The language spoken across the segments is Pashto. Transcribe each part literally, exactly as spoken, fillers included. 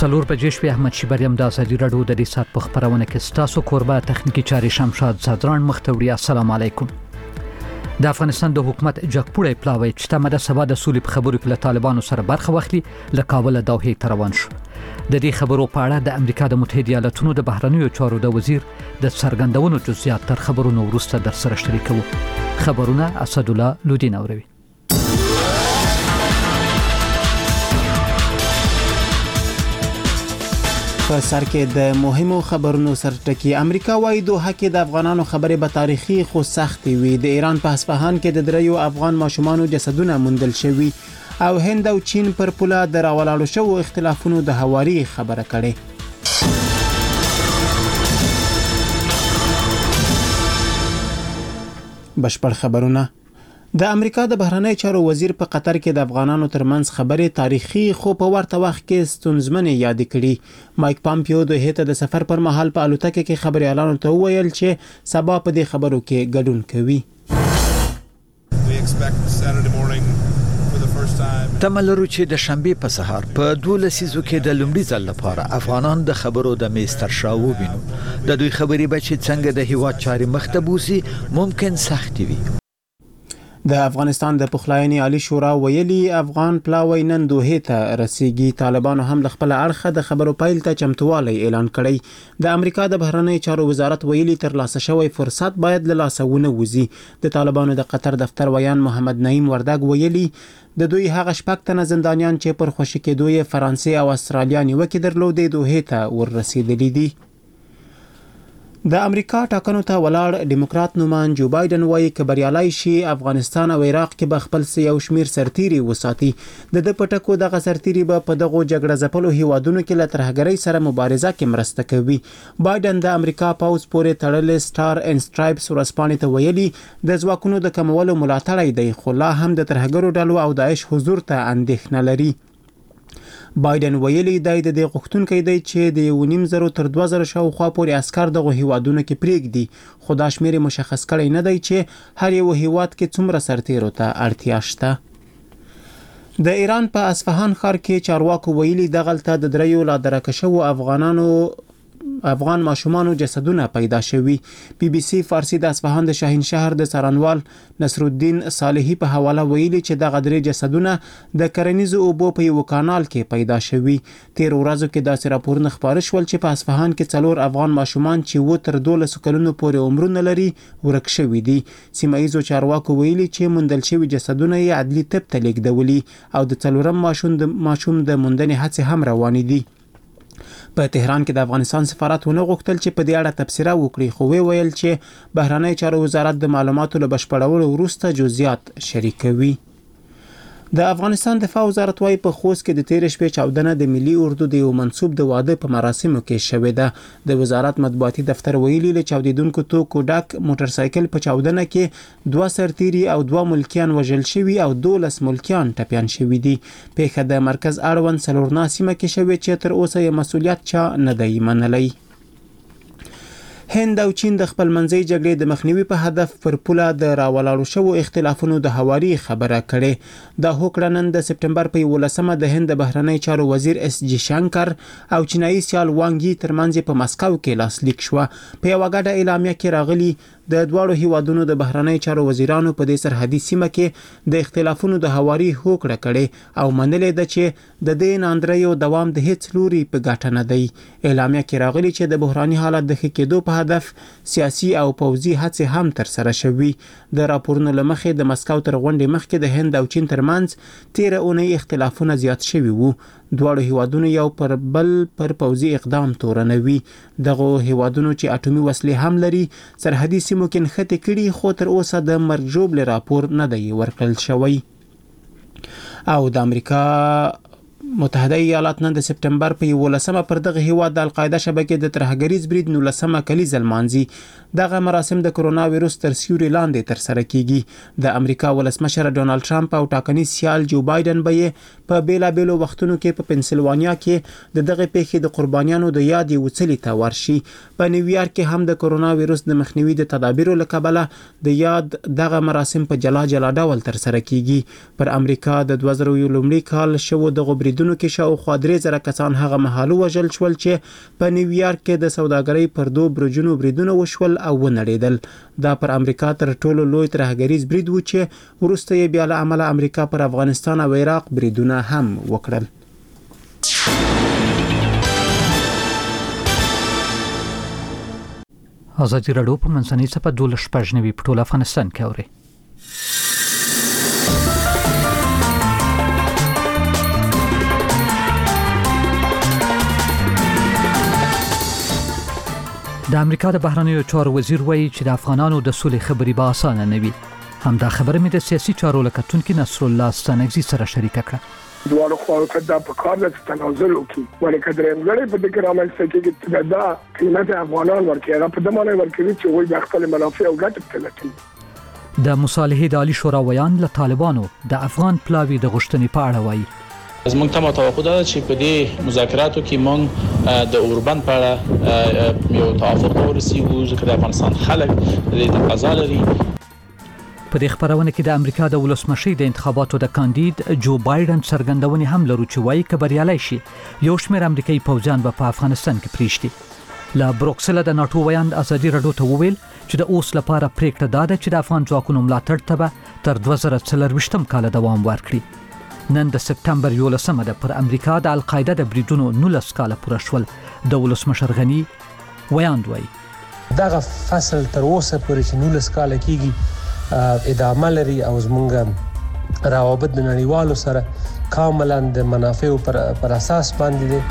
څلور بجې شوې. احمد شیبریم د ازادي راډیو د دې سات په خبرونه کې ستاسو کوربه تخنیکی چاري شمشاد صدران مختوري. السلام علیکم. د افغانستان د حکومت جګپوړی پلاوی چې تمه د سبا د سولې په خبرو کې له طالبانو سره برخه واخلي له کابل دوحې ته روان شو. د دې خبرو په اړه د امریکا د متحده ایالاتونو د بهرنیو چارو د وزیر د څرګندونو جزئیات تر خبرونو وروسته در سره شریکوو. خبرونه اسدالله لودین اوروي. په سر کې د مهمو خبرونو سرټکی. امریکا وايي دوحه کې د افغانانو خبرې به تاریخي خو سختي وي. د ایران په اصفهان کې د دریو افغان ماشومانو جسدونه موندل شوي او هند او چین پر پوله د راولاړو شوو اختلافونو د هواري خبره کړې. بشپړ خبرونه. د امریکا د بهرنی چارو وزیر په قطر کې د افغانانو ترمنځ خبرې تاریخي خو په ورته وخت کې ستونزمنې یاد کړي. مایک پامپیو د هیته د سفر پر مهال په الوتکه کې خبريالانو ته وویل چې سبا په دې خبرو کې ګډون کوي. تملرو چې د شنبه په سهار په دولس سیزو کې د لومړي ځل لپاره افغانان د خبرو د میستر شاو وینو. د دوی خبرې به چې څنګه د هیواد چاري مختبوسي ممکن سخت وي. د افغانستان د پخلاینې عالی شورا ویلي افغان پلاوی نن دوحې ته رسیږي. طالبانو هم د خپل اړخه د خبرو پایل ته چمتووالی اعلان کړی. د امریکا د بهرنی چارو وزارت ویلي ترلاسه شوی فرصت باید له لاسه ونه وځي. د طالبانو د قطر دفتر ویان محمد نعیم وردګ ویلي د دوی هغه شپږ تنه زندانیان چې پر خوشي کېدو یې فرانسې او استرالیا نیوکې درلودې دوحې ته ورسېدلي دي. د امریکا ټاکنو ته ولاړ ډیموکرات نومان جو بایدن وایي چې بریالي شي افغانستان او عراق کې به خپل یو شمیر سرتيري وساتي. د د پټکو دغه سرتيري به په دغه جګړه ځپلو هیوادونو کې له ترهګرۍ سره مبارزه کې مرسته کوي. بایدن د امریکا پاوز پورې تړلې سٹار اینڈ سټرایپس ورسپانې ته ویلي د ځواکونو د کمولو ملاتړ دی خو لا هم د ترهګرو ډلو او داعش حضور ته اندېښنه لري. بایدن ویلي دی د دې غوښتونکي دی چې د یو نیم زرو تر دوه زرو شاوخوا پورې عسكر دغه هیوادونو کې پرېږدي خو دا شمیر مشخص کړی نه دی چې هر یو هیواد کې څومره سرتیرو ته اړتیا شته. د ایران په اصفهان ښار کې چارواکو ویلي دغلته د دریو لا درکه شوو افغانانو افغان ماشومانو جسدونه پیدا شوي. بي بي سي فارسی د اصفهان د شاهین شهر د سرانوال نصرالدین صالحي په حواله ویلي چې د غدري جسدونه د کرنیزو اوبو په یو کانال کې پیدا شوي. تیر ورځو کې داسې راپورونه خبر شول چې په اصفهان کې څلور افغان ماشومان چې و تر دولس کلونو پورې عمرونه لري ورک شوي دي. سیمایي چارواکو ویلي چې موندل شوي جسدونه یې عدلي طب ته لیږدولي او د څلورم ماشوم د ماشوم د موندنې هڅې هم روانې دي. په تهران کې د افغانستان سفارت ونه غوښتل چې په دې اړه تبصره وکړي خو وی ویل چې بهرنی چارو وزارت د معلوماتو له بشپړولو وروسته جزئیات شریکوي. د افغانستان دفاع وزارت وايي په خوست کې د تیر شپې چاودنه د ملي اردو د یو منسوب د واده په مراسمو کې شوې ده. د وزارت مطبوعاتي دفتر ویلي له چاودیدونکو توکو ډک موټر سایکل په چاودنه کې دوه سرتيري او دوه ملکیان وژل شوي او دولس ملکیان ټپيان شوي دي. پیښه د مرکز اړوند سلورنا سیمه کې شوې چې تر اوسه یې مسؤلیت چا نه دی منلی. هند او چین د خپل منځي جګړې د مخنیوي په هدف پر پوله د راولاړو شوو اختلافونو د هواري خبره کړې. د هوکړه نن د سپټمبر په یولسمه د هند بهرنی چارو وزیر اس جی شنکر او چینایي سیال وانګ یي ترمنځ په مسکو کې لاسلیک شو. په یو غاډه اعلامیه کې راغلي د دواړو هیوادونو د بهرنی چارو وزیرانو په دې سرحدي سیمه کې د اختلافونو د هواري هوکړه کړې او منلې ده چې د دې ناندریو دوام د هیڅ لوري په ګټه نه دی. اعلامیه کې راغلي چې د بحراني حالت د ښه کېدو په هدف سیاسي او پوځي هڅې هم تر سره شوي. د راپورونو لمخې د مسکو تر غونډې مخکې د هند او چین ترمنځ تیر اونۍ اختلافونه زیات شوي وو. دواړو هیوادونو یو پر بل پر پوځي اقدام تورنوي. دغه هیوادونو چې اټومي وسلې هم لري سرحدي سیمو کې نښتې کړي خو تر اوسه د مرګ ژوبلې راپور نه دی ورکړل شوی. او د امریکا متحده ایالات نن د سپټمبر په یولسمه پر دغه هیواد د القاعده شبکې د ترهګریز برید نولسمه کلیزه لمانځي. دغه مراسم د کرونا وایروس تر سیوري لاندې تر سره کیږي. د امریکا ولسمشر ډونالد ټرمپ او ټاکنیز سیال جو بایدن به په بیلابېلو وختونو کې په پنسلوانیا کې د دغه پیښې د قربانیانو د یاد وڅلي ته ورشي. په نیویارک کې هم د کرونا وایروس د مخنیوي د تدابیرو لکبله د یاد دغه مراسم په جلا جلا ډول تر سره کیږي. پر امریکا د دوه زره لومړي کال شوو د غبرید هیوادونو کې شاوخوا درې زره کسان هغه مهال وژل شول چې په نیویارک کې د سوداګرۍ پر دوه برجونو بریدونه وشول او ونړېدل. دا پر امریکا تر ټولو لوی ترهګریز برید و چې وروسته یې بیا له امله امریکا پر افغانستان او عراق بریدونه هم وکړل. ازادي راډیو په منځنۍ صفحه دولس شپږ نوي په ټول افغانستان کې اوري. د امریکا د بهرنیو چارو وزیر وایي چې د افغانانو د سولې خبرې به اسانه نه وي. همدا خبره مې د سیاسي چارو لکتونکو نصر الله ستانکزي سره شریک کړه. دوه خواو ته د پکار د تنازل وکي ولې کډرې غړي په دې رامل څخه کې دا قیمت افغانان ورکړي هغه په دمانه ورکړي چې وایي د خپل منافع او ګټه تلټي. د مصالحې د عالی شورا ویان له طالبانو د افغان پلاوی د غشتنې په اړه وایي. از موږ ته توقع ده چې په دې مذاکراتو کې موږ د اوربند په اړه یو توافق ورسیږو ځکه د افغانستان خلک د تقاضا لري. په دې خبرونه کې د امریکا د ولسمشر د انتخاباتو د کاندید جو بایدن څرګندونې هم لرو چې وایي که بریالي شي یو شمېر امریکایي پوځیان به په افغانستان کې پریږدي. له بروکسل د ناتو ویان ازادي راډیو ته وویل چې د اوس لپاره پریکړه ده چې د افغان ځواکونو ملاتړ ته به تر دوه زره څلرویشتم کال دوام ورکړي. نن د سپتمبر یولسمه ده پر امریکا د القاعده د بریدونو نولس کاله پوره شول. د ولسمشر غنی ویان وایي دغه فصل تر اوسه پورې چې نولس کاله کېږي ادامه لري او زمونږ روابط د نړیوالو سره کاملا د منافعو پر, پر اساس باندې دي.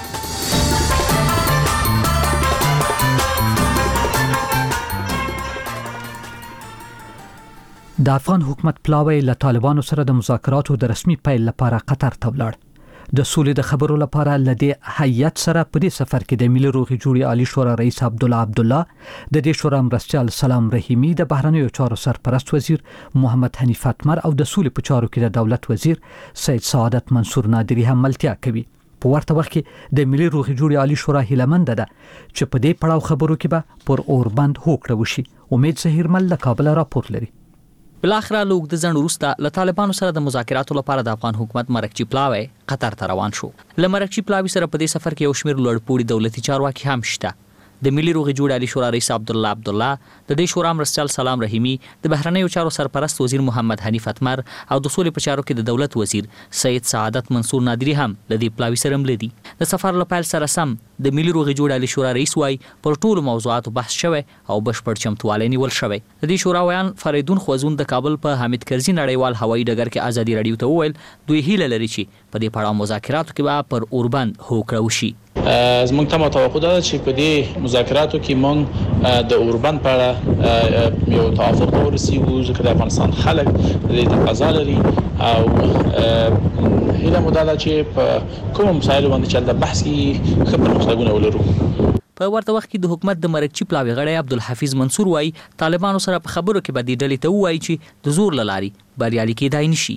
د افغان حکومت پلاوی له طالبانو سره د مذاکراتو د رسمي پیل لپاره قطر ته ولاړ. د سولې د خبرو لپاره لدی هیئت سره په دې سفر کې د ملي روغې جوړې عالی شورا رئیس عبد الله عبد الله، د دې شورا مرستیال سلام رحیمی، د بهرنیو چارو سرپرست وزیر محمد حنیف اتمر او د سولې په چارو کې د دولت وزیر سید سعادت منصور نادری هم ملتیا کوي. په ورته وخت کې د ملي روغې جوړې عالی شورا هیلمند ده چې په دې پړاو خبرو کې به پر اوربند هوکړه وشي. امید زهیرمل له کابل راپور لري. بلاخره لوګ د ځنډ وروسته له طالبانو سره د مذاکراتو لپاره د افغان حکومت مرکچی پلاوی قطر ته روان شو. له مرکچی پلاوی سره په دې سفر کې یو شمېر لوړپوړي دولتي چارواکي هم شته. د ملي روغې جوړې عالی شورا رئیس عبد الله عبد الله، د دې شورا مرستیال سلام رحیمی، د بهرنیو چارو سرپرست وزیر محمد حنیف اتمر او د سولې په چارو کې د دولت وزیر سید سعادت منصور نادری هم د دې پلاوی سره مل دي. د سفر لپاره سره سم د ملي روغې جوړې عالی شورا رئیس وايي پر ټولو موضوعاتو بحث شوی او بشپړ چمتوالی نیول شوی. د دې شورا ویان فریدون خوازون د کابل په حامد کرزي نړیوال هوایي ډګر کې ازادي راډیو ته وویل دوی هیله لري چې په دې پړاو مذاکراتو کې به پر اوربند هوکړه وشي. از موږ ته توقع ده چې په دې مذاکراتو کې موږ د اوربند په اړه یو توافق ورسیږو ځکه د افغانستان خلک د تقاضا لري او هیله مو ده چې په کوم مسایلو باندې چې د بحث کې ښه پرمختګونه ولرو. په ورته وخت کې د حکومت د مرکچی پلاوی غړی عبدالحفیظ منصور وايي طالبانو سره په خبرو کې به د ډلې ته وایي چې د زور لاري بریالي کېدای نشي.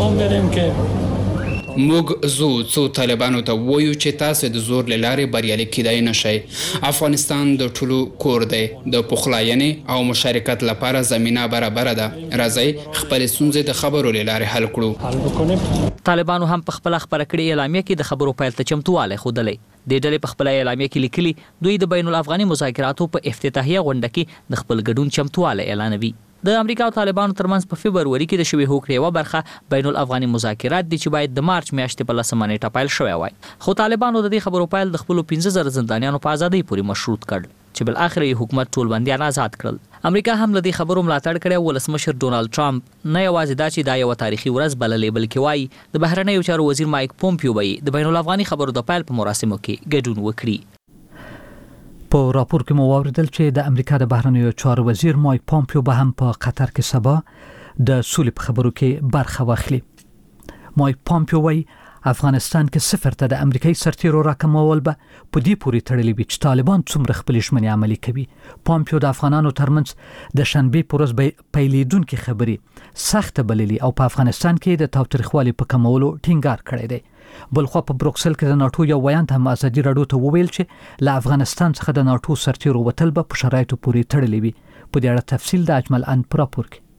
موږ زو څو طالبانو ته وایو چې تاسو د زور لارې بریالي کېدای نشئ. افغانستان د ټولو کور دی. د پخلاینې او مشارکت لپاره زمينه برابر ده. راځي خپل ستونزې د خبرو لارې حل کړو. طالبانو هم په خپل خبره کړې اعلامیه کې د خبرو پیل ته چمتواله خوده. د ډلې په خپل اعلامیه کې لیکلي دوی د بین الافغاني مذاکراتو په افتتاحیه غونډه کې د خپل ګډون چمتواله اعلانوي. د امریکا او طالبانو ترمنځ په فبروري کې د شوی هوکړې یوه برخه بین الافغاني مذاکرات دي چې باید د مارچ میاشتې په لسمه نیټه پیل شوی وای. خو طالبانو د دې خبرو پیل د خپل پنځه زره زندانیانو په ازادۍ پورې مشروط کړ چې بل اخر یې حکومت ټول بندیان آزاد کړل. امریکا هم له دې خبرو ملاتړ کړی. ولسمشر ډونالد ټرمپ نه یوازې دا چې دا یو تاریخي ورځ بللې بلکې وایي د بهرنیو چارو وزیر مایک پومپیو به د بین الافغاني خبرو د پیل په مراسمو کې ګډون وکړي. په راپور کې مو واوریدل چې د امریکا د بهرنیو چارو وزیر مایک پومپیو به هم په قطر کې سبا د سولې په خبرو کې برخه واخلي. مایک پومپیو وايي افغانستان کې صفر ته د امریکایي سرتیرو راکمول به په دې پورې تړلې وي چې طالبان څومره خپل ژمنې عملي کوي. پومپیو د افغانانو ترمنځ د شنبې په ورځ پیلېدونکې خبرې سخته بللي او په افغانستان کې د تاوتریخوالي په کمولو ټینګار کړی دی. بلخوا په بروکسل کې د ناتو یو ویان هم ازادي راډیو ته وویل چې له افغانستان څخه د ناتو سرتیرو وتل به په شرایطو پورې تړلې وي. په دې اړه تفصیل د اجمل ان پر راپور کې.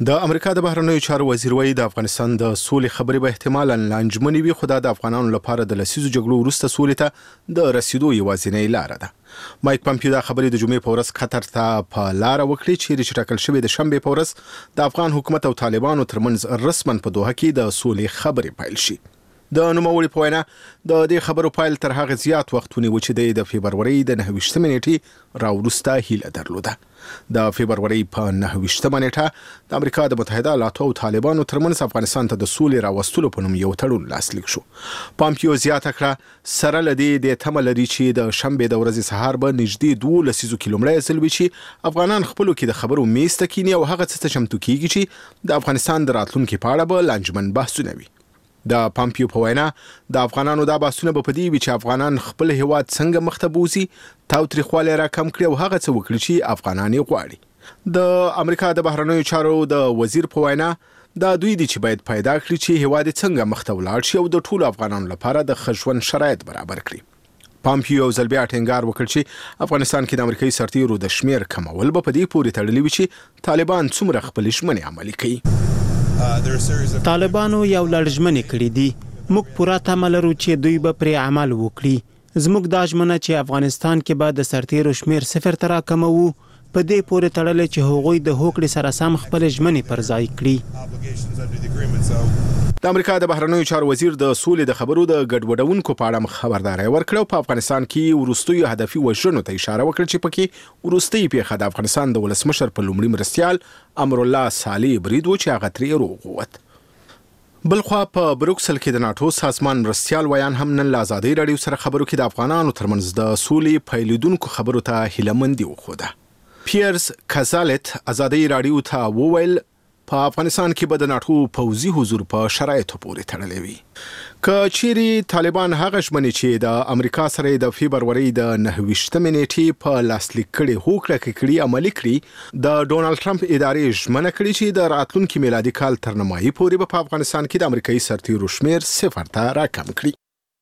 د امریکا د بهرنیو چارو وزیر وایي د افغانستان د سولې خبرې به احتمالاً لانجمنې وي، خو دا د افغانانو لپاره د لسیزو جګړو وروسته سولې ته د رسیدو یوازینۍ لاره ده. مایک پامپیو دا خبرې د جمعې په ورځ قطر ته په لاره وکړې، چیرې چې ټاکل شوې د شنبې په ورځ د افغان حکومت او طالبانو ترمنځ رسماً په دوحه کې د سولې خبرې پیل شي. د نوموړي په وینا د دې خبرو پیل تر هغه زیات وخت ونیو چې د فبرورۍ د نهه ویشتمې نیټې راوروسته هیله درلوده. د فبرورۍ په نهه ویشتمه نیټه د امریکا د متحده ایالاتو او طالبانو ترمنځ افغانستان ته د سولې راوستلو په نوم یو تړون لاسلیک شو. پامپیو زیاته کړه سره لدی د تمه لري چې د شنبې د ورځې سهار به نږدې دوه لسیزو کیلومتره ځل وي چې افغانان خپلو کې د خبرو میز ته کینی او هغه څه چمتو کیږي چې د افغانستان د راتلونکي په اړه به لانجمن بحثونه وي. د پامپیو په وینا د افغانانو دا بحثونه به په دې وي چې افغانان خپل هیواد څنګه مخته بوزي، تاوتریخوالی را کم کړي او هغه څه وکړي چې افغانان یې غواړي. د امریکا د بهرنیو چارو د وزیر په وینا دا دوی دي چې باید پیدا کړي چې هیواد څنګه مخته ولاړ شي او د ټولو افغانانو لپاره د ښه ژوند شرایط برابر کړي. پامپیو ځل بیا ټینګار وکړ چې افغانستان کې د امریکایي سرتیرو د شمیر کمول به په دې پورې تړلي وي چې طالبان څومره خپل ژمنې عملي کوي. طالبانو یو لړژمنې کړې دي، موږ پوره تمه لرو چې دوی به پرې عمل وکړي. زموږ دا ژمنه چې افغانستان کې به د سرتیرو شمیر صفر ته راکموو په دې پورې تړلې چې هغوی د هوکړې سره سم خپل ژمنې پر ځای کړي. د امریکا د بهرنیو چارو وزیر د سولې د خبرو د ګډوډونکو په اړه خبرداري ورکړه او په افغانستان کې ورستیو هدفي وژنو ته اشاره وکړه چې پکې ورستي پیښه د افغانستان د ولسمشر په لومړي مرستيال امر الله صالح برید و چې هغه ترې روغ ووت. بلخوا په بروکسل کې د ناتو سازمان مرستيال ویان هم نن له ازادي رادیو سره خبرو کې د افغانانو ترمنځ د سولې پیلېدونکو خبرو ته هیلمندي وخوده. پیرس کازالت ازادي رادیو ته وویل په افغانستان کې به د ناتو پوځي حضور په شرایطو پورې تړلې وي. که چیرې طالبان هغه ژمنې چې د امریکا سره د فبرورۍ د نهه ویشتمې نیټې په لاسلیک کړي هوکړه کړي عملي کړي، د ډونالد ټرمپ ادارې ژمنه کړې چې د راتلونکي میلادي کال تر نیمایي پورې په افغانستان کې د امریکایي سرتیرو شمیر صفر ته راکم کړي.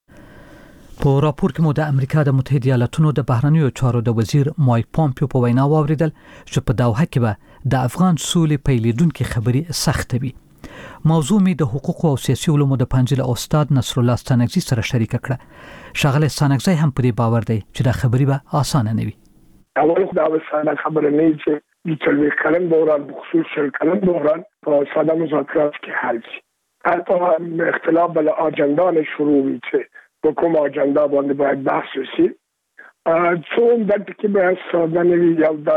په راپور کې مو د امریکا د متحده ایالاتونو د بهرنیو چارو د وزیر مایک پامپیو په وینا واوریدل چې په دوحه کې به د افغان سولې پیلېدونکو خبرې سخت وي. موضوع می د حقوق او سیاسي علومو د پنځل استاد نصر الله ستانکزی سره شریک کړه. شغله ستانکزی هم په دې باور دی چې دا خبرې به اسانه نه وي. اول خو دا وسانه خبره نه چې د څلوي کلن دوران بخصوص شل کلن دوران په ساده مذاکرات کې حل شي. حتی اختلاف بل اجنډا شروع وي چې په کومه اجنډا باندې باید بحث وشي. څو د ټکی به ساده نه وي یو دا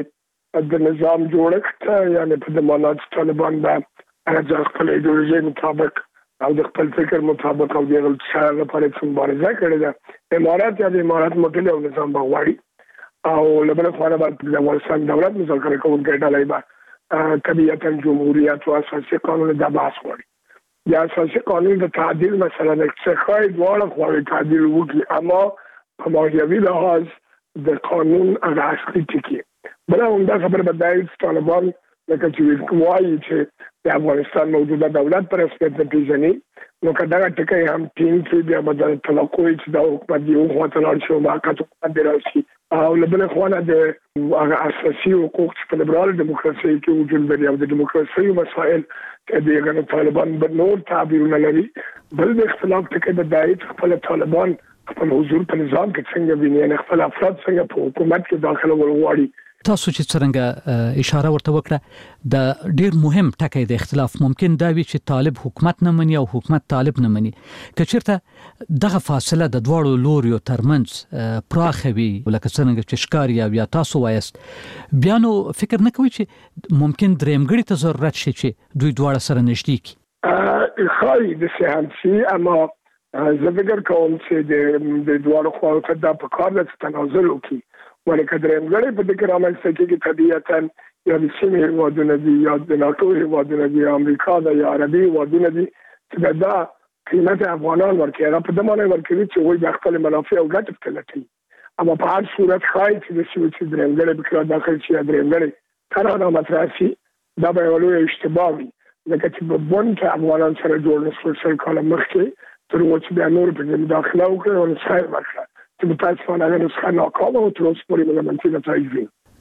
چې د نظام جوړښت یعنی په ضمانت طالبان به د خپل ایدئولوژي مطابق او د خپل فکر مطابق او د غلط لپاره مبارزه کړې ده. امارات یا د امارات مدل او نظام بغواړي او لبنان خو باندې د افغانستان دولت مذاکره کوونکي ډلې به طبيعتا جمهوریت او اساسي قانون د بحث غواړي. یا اساسي قانون د تعدیل مثلا اقتصادي دواړه خواړي تعدیل وکړي، اما په ماهیوي لحاظ د قانون هغه اصلي ټکی بل هم دا خبر بدایي طالبان لکه چې کومایي چې د افغانستان موجوده دولت پر رسمیت نه پیژني، نو کدا ټکی هم ټیم کې بیا بدل توقع چې دا حکومت دی او خاطر شو واقعیت باندې راشي او لبنان خوانه د هغه اساسي حقوق چې په لیبرال دیموکراسي کې وجود لري او د دیموکراسي مسائل د غنو طالبان په نور تعبیرونه لري. بل د اختلاف ټکی د دایت خپل طالبان خپل حضور په نظام کې څنګه ویني، نه خپل افراد څنګه په حکومت کې داخله ولغواړي. تاسو چې څنګه اشاره ورته وکړه د ډیر مهم ټکی د اختلاف ممکن دا وي چې طالب حکومت نه مني او حکومت طالب نه مني. که چیرته دغه فاصله د دواړو لوریو ترمنځ پراخوي لکه څنګه چې ښکاري او یا تاسو وایست، بیا نو فکر نه کوي چې ممکن درېمګړي ته ضرورت شي چې دوی دواړه سره نږدې کړي. خاري د سیاسي اما زه فکر کوم چې د دواړو خواو ته دا په کار د تنازل وکړي، ولکه درېمګړي په دې کې رامنځته کېږي طبیعتاً یا د سیمې هېوادونه دي یا د ناټو هېوادونه دي یا امریکا ده یا عربي هېوادونه دي چې دا قیمت افغانان ورکوي، هغه په دې معنی ورکوي چې هغوی د خپل منافع او ګټې په لټوي. اما په هر صورت ښایي چې د سیمې چې درېمګړی پکې راداخل شي یا درېمګړی کار رامطرح شي، دا به یوه لویه اشتباه وي، ځکه چې په بن کې افغانان سره جوړ نه شول سل کاله مخکې تر هغو چې بیا نور پکې مداخله وکړه او نسخه یې ورکړه چې متاسفانه هغه نسخه ناکامه او تر اوسه پورې منفي نتایج وي.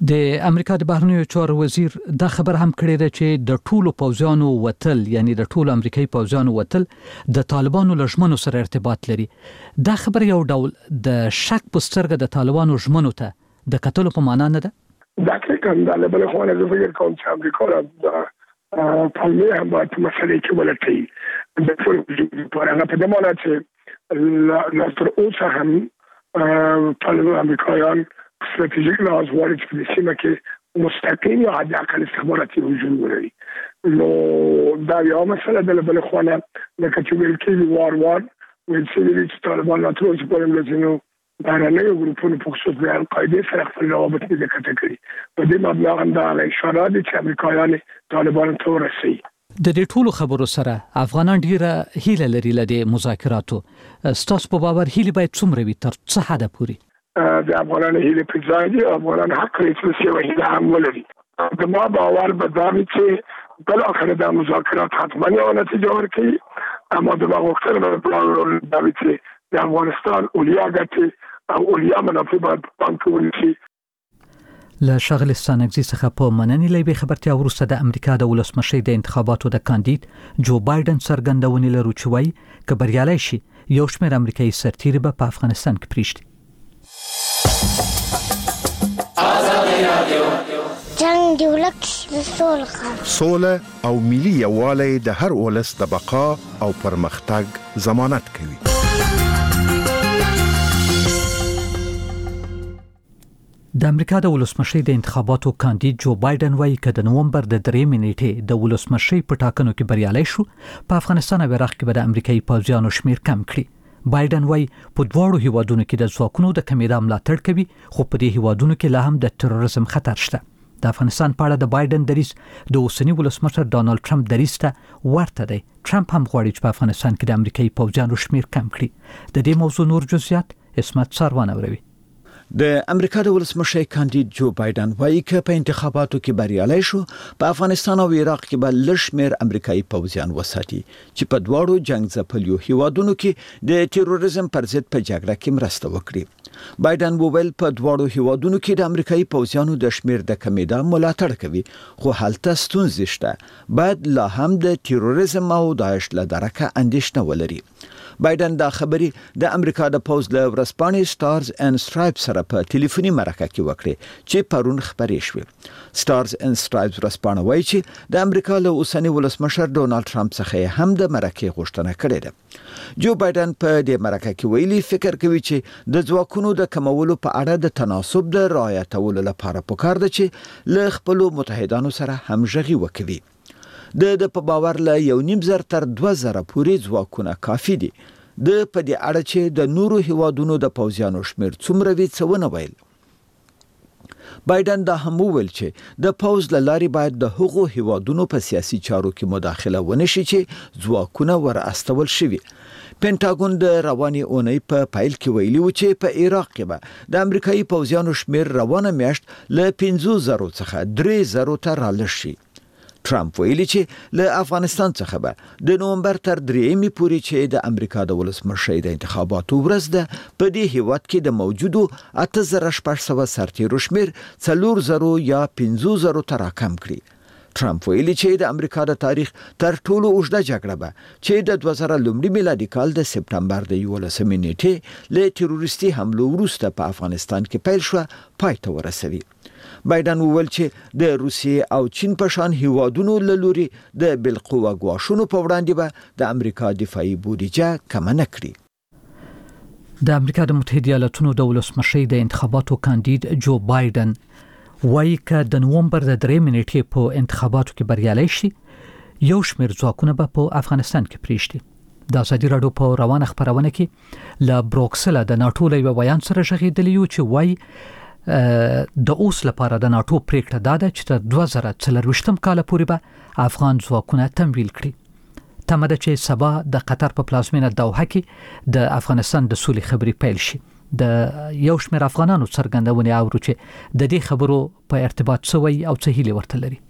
د امریکا د بهرنیو چارو وزیر دا خبر هم کړی دی چې د ټولو پوځیانو وتل یعنی د ټولو امریکایي پوځیانو وتل د طالبانو لژمنو سره ارتباط لري. دا خبر یو ډول د شک په سترګه د طالبانو ژمنو ته د قتلو په معنا نه ده. دا کې د بل خو نه فکر کوم چې امریکا د طالبان هم باید مسلې کې ولټي د ټول په اړه په دمانه چې لا تر اوسه هم طالبان امریکایان استراتیژیک لحاظ غواړي چې په سیمه کې مستقیم یا حد اقل استخباراتي هجوم ولري. نو دا یو مسله ده. بل خو نه لکه چې ویل کېږي وار وار ویل شوي چې طالبان لا تر اوسه پورې له ځینو بهرنیو ګروپونو په خصوص د القاعده سره خپل روابط نه کټ کړي. په دې مبنا هم دا اشاره ده چې امریکایان طالبان ته ورسي. د دې ټولو خبرو سره افغانان ډیره هیله لري لدې مذاکراتو. ستاسو په باور هیله باید څومره وي تر څه حد پورې؟ د افغانانو هیله په ځای دي. افغانان حق لري چې یو هیله هم ولري. د ما باور به دا وي چې بل اخر د مذاکرات حتما یو نتیجه ورکړي. اما د ما غوښتنه به دا وي چې د افغانستان اولیا ګټي او اولیا منافع باید پام کې ونیسي. له شغل ستانګزي څخه په مننې لوي خبرتیا وروسته د امریکا د ولسمشر د انتخاباتو د کاندید جو بایدن څرګندونې لري چې وايي چې بریالي شي یو شمېر امریکایي سرتیري به په افغانستان کې پریږدي. جنگ دی ولک سوله سوله او ملي یووالی د هر ولس د بقا او پرمختګ ضمانت کوي. د امریکا د ولسمشر د انتخاباتو کاندید جو بایدن وايي چې د نومبر د درې نیټې د ولسمشر په ټاکنو کې بریالي شو په افغانستان او عراق کې به د امریکایي پوځیانو شمیر کم کړي. بایدن وايي په دواړو هیوادونو کې د ځواکونو د کمیدا ملاتړ کوي خو په دې هیوادونو کې لا هم د تروریزم خطر شته. د افغانستان په اړه د بایدن دریځ د اوسنی ولسمشر ډانلډ ټرمپ دریځ ته ورته دی. ټرمپ هم غواړي چې په افغانستان کې د امریکایي پوځیانو شمیر کم کړي. د دې موضوع نور جزئیات اسمت ساروان اوروي. د امریکا د ولسمشر کاندید جو بایدن وايي چې په انتخاباتو کې بریالي شو په افغانستان او عراق کې به لشمیر امریکایي پوځیان وساتي چې په دواړو جنگ ځپلیو هیوادونو کې د تروریزم پر ضد په جګړه کې مرسته وکړي. بایدن وویل په دواړو هیوادونو کې د امریکایي پوځیانو د شمیر د کمیدا ملاتړ کوي خو هلته ستونزې شته. باید لا هم د تروریزم او داعش له درکه اندېښنه ولري. بایدن دا خبري د امریکا د پوز له ورسپانې سټارز اند سټرایپس سره په ټلیفوني مرکه کې وکړي چې پرون خبرې شوې. سټارز اند سټرایپس ورسپانه وایي چې د امریکا له اوسنی ولسمشر ډونالد ټرمپ څخه هم د مرکه غوښتنه کړې ده. جو بایدن په دې مرکه کې ویلي فکر کوي چې د ځواکونو د کمولو په اړه د تناسب د رعایتولو لپاره پکار ده چې له خپل متحدانو سره همغږي وکړي. د د په باور له یو نیم زر تر دوه زره پورې ځواکونه کافي دي. د په دې اړه چې د نورو هیوادونو د پوځیانو شمیر څومره وي څه ونه ویل. بایدن دا هم وویل چې د پوز له لارې باید د هغو هیوادونو په سیاسي چارو کې مداخله ونشي چې ځواکونه ور استول شوي. پینټاګون د رواني اونۍ په پایل کې ویلي و چې په عراق کې به د امریکایي پوځیانو شمیر روانه میاشت له پنځه زره څخه درې زره ته رالږ شي. ټرمپ ویلي چې له افغانستان څخه به د نومبر تر درېمې پورې چې د امریکا د ولسمشر د انتخاباتو ورځ ده په دې هیواد کې د موجودو اته زره شپږ سوه سرتیرو شمیر څلور زره یا پنځه زره ته راکم کړي. ټرمپ ویلي چې د امریکا د تاریخ تر ټولو اوږده جګړه به چې د دوه زره لومړي میلادي کال د سپټمبر د یولسمې نیټې له تروریستي حملو وروسته په افغانستان کې پیل شو پای ته ورسوي. بایدن وویل چې د روسیې او چین په شان هیوادونو له لوري د بالقوه ګواښونو په وړاندې به د امریکا دفاعي بودیجه کم نه کړي. د امریکا د متحده ایالاتونو د ولسمشر د انتخاباتو کاندید جو بایدن وايي چې د نومبر د درې نیټې په انتخاباتو کې بریالي شي یو شمېر ځواکونه به په افغانستان کې پریږدي. د ازادي راډیو په روانه خبرونه کې له بروکسل د ناټو له بیان سره ژغېدلی و چې وايي د اوس لپاره د ناټو پریکړه داده چې تر دوه زره څلرویشتم کال پورې به افغان ځواکونه تمویل کړي. تمه ده چې سبا د قطر په پلازمینه دوحه کې د افغانستان د سولې خبرې پیل شي. د یو شمېر افغانانو څرګندونې اورو چې د دې خبرو په ارتباط څه وایي او څه هیلې ورته لري.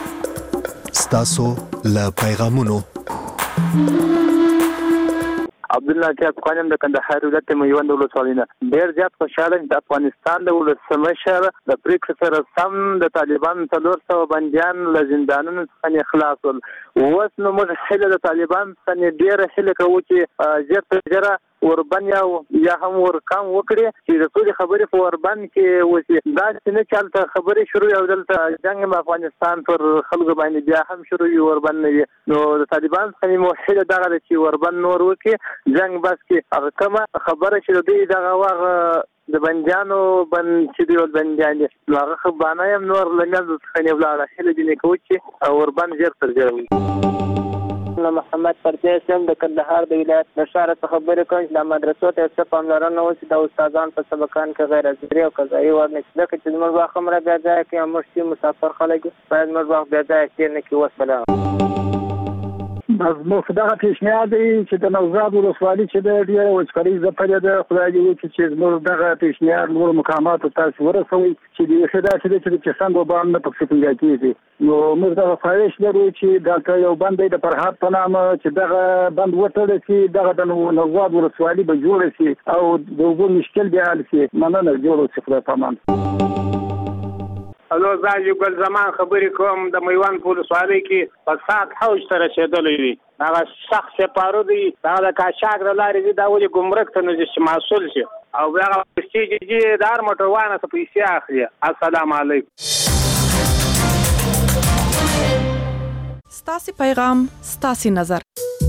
ستاسو له پیغامونو عبدالله افغانم د کندهار ولایت میوند ولسوالۍ نه ډېر زیات خوشاله د افغانستان د ولسمشر د پریکړې سره سم د طالبان څلور سوه بندیان له زندانونو څخه خلاص ول. اوس نو موږ هیله د طالبان څخه ډېره هیله کوو چې ژر تر ژره اوربند یا هم ورکام وکړي چې د ټولې خبرې په اوربند کې وشي. داسې نه چې هلته خبرې شروع او دلته جنګ هم افغانستان پر خلکو باندې بیا هم شروع وي اوربند نه وي. نو د طالبان څخه مې موحده دغه ده چې اوربند نور وکړي جنګ بس کې هغه کومه خبره چې د دوی دغه وغه د بندیانو بند چې دوی بندیان دي نو هغه خبانه هم نور له منځه څخه نه ولاړه. هیله دې نه کوو چې اوربند ژر تر ژره وي. محمد پردیس هم د کندهار د ولایت د ښار څخه خبرې کوم چې د مدرسو ته څه پاملرنه وشي د استادان په سبقان کې غیر حاضري او قضایي ورنه ځکه چې زموږ وخت هم را بیا ځای کې موږ چې مسافر خلک باید موږ وخت بیا ځای کې نه کې وسلام. زموږ دغه پیشنهاد دی چې د نوزاد ولسوالي چې د ډېره وچکالي ځپلې ده خدای دې وکړي چې زموږ دغه پیشنهاد نورو مقاماتو تاسو ورسوئ چې د بیخي داسې دی چې د چسنګ وبا هم نه پکې پیدا کېږي. نو موږ دغه خواهش لرو چې دلته یو بند دی د فرهاد په نامه چې دغه بند وتړل شي دغه د نوزاد ولسوالي به جوړه شي او د اوبو مشکل بیا حل شي. مننه جوړ شي خدای پامان. الو زاجو ګل زمان خبرې کوم د میوند په ولسوالۍ کې فساد حوج ته رسېدلی دی. هغه سخت سپارو دی هغه د قاچاق له لارې دي دا ولې ګمرک ته نه ځي چې مسؤل شي او هغه پرستیج چې د هر موټروانه څخه پیسې اخلي. السلام علیکم. ستاسې پیغام ستاسې نظر.